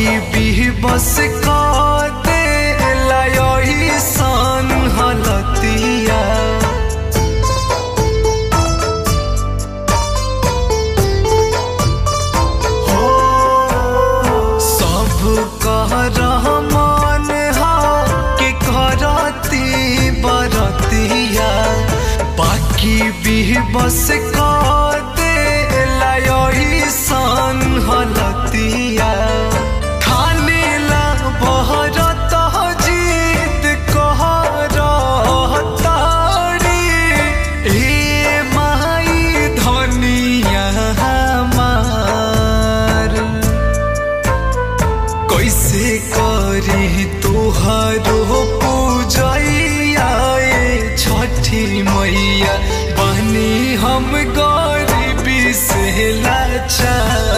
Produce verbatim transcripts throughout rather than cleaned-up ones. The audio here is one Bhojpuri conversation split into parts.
भी बस कहते लायही सन हलतिया हो सब कह रहमान हा के करती बरतिया बाकी भी बस कहते लायही सन हलतिया खाने ला बहरत जीत कह रहतारी ए माई धनिया हमार कैसे करी तुहारो पूजैया छठी मैया बनी हम गरीबी से लाचार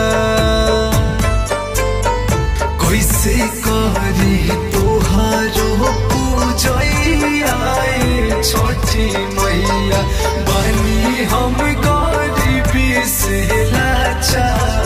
कैसे करी तुहारो पूजैया छठी मैया बनी हम गरीबी से लाचार।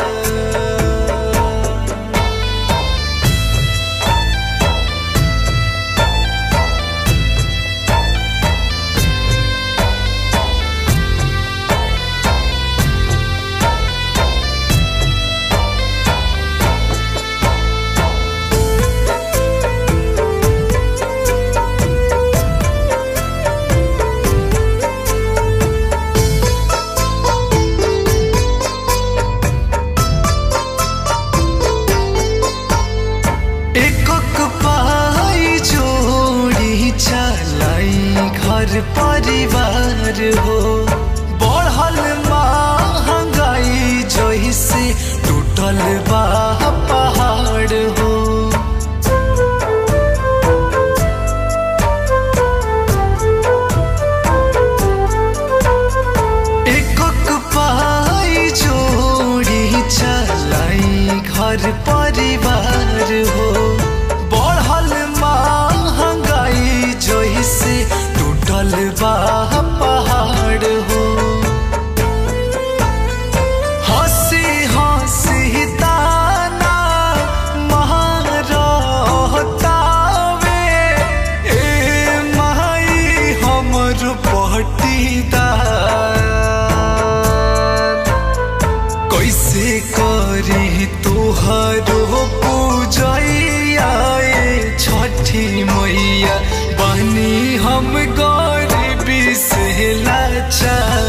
घर परिवार हो बढ़ल महंगाई जैसे टूटल बा पहाड़ हो एक पाई जोड़ी चलाई घर परिवार हो बढ़ल महंगाई जैसे टूटल बा पहाड़ हो हंसी हंसी ताना महरतावे ए माई हमर पटीदार कैसे करी तुहारो पूजैया छठी मैया बनी हम गरीबी से लाचार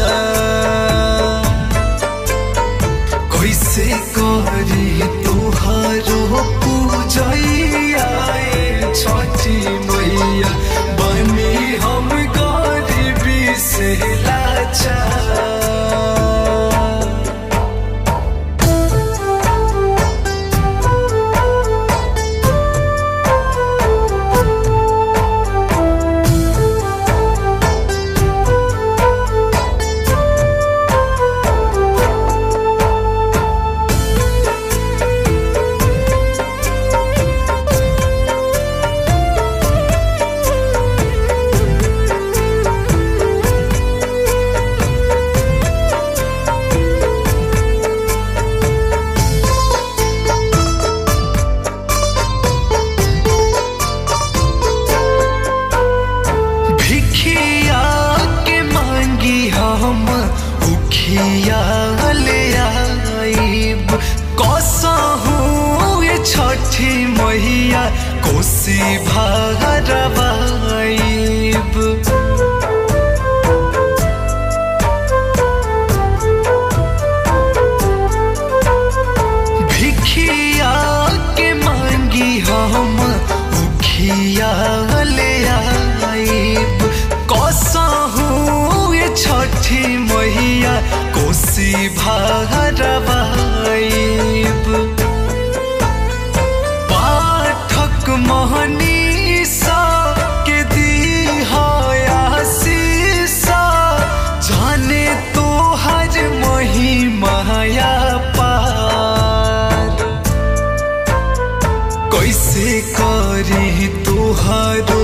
कैसे करी तुहारो पूजैया छठी मैया बनी हम गरीबी से लाचार। उखिया ले आइब कसहु छठी मैया कोसी भरवाइब भिखिया के मांगी हम उखिया ले आइब कसहु छठी मैया कोसी भरवाइब पाठक महनीसा के दीहा आशीषा जाने तोहर महिमा पार कैसे करी तुहारो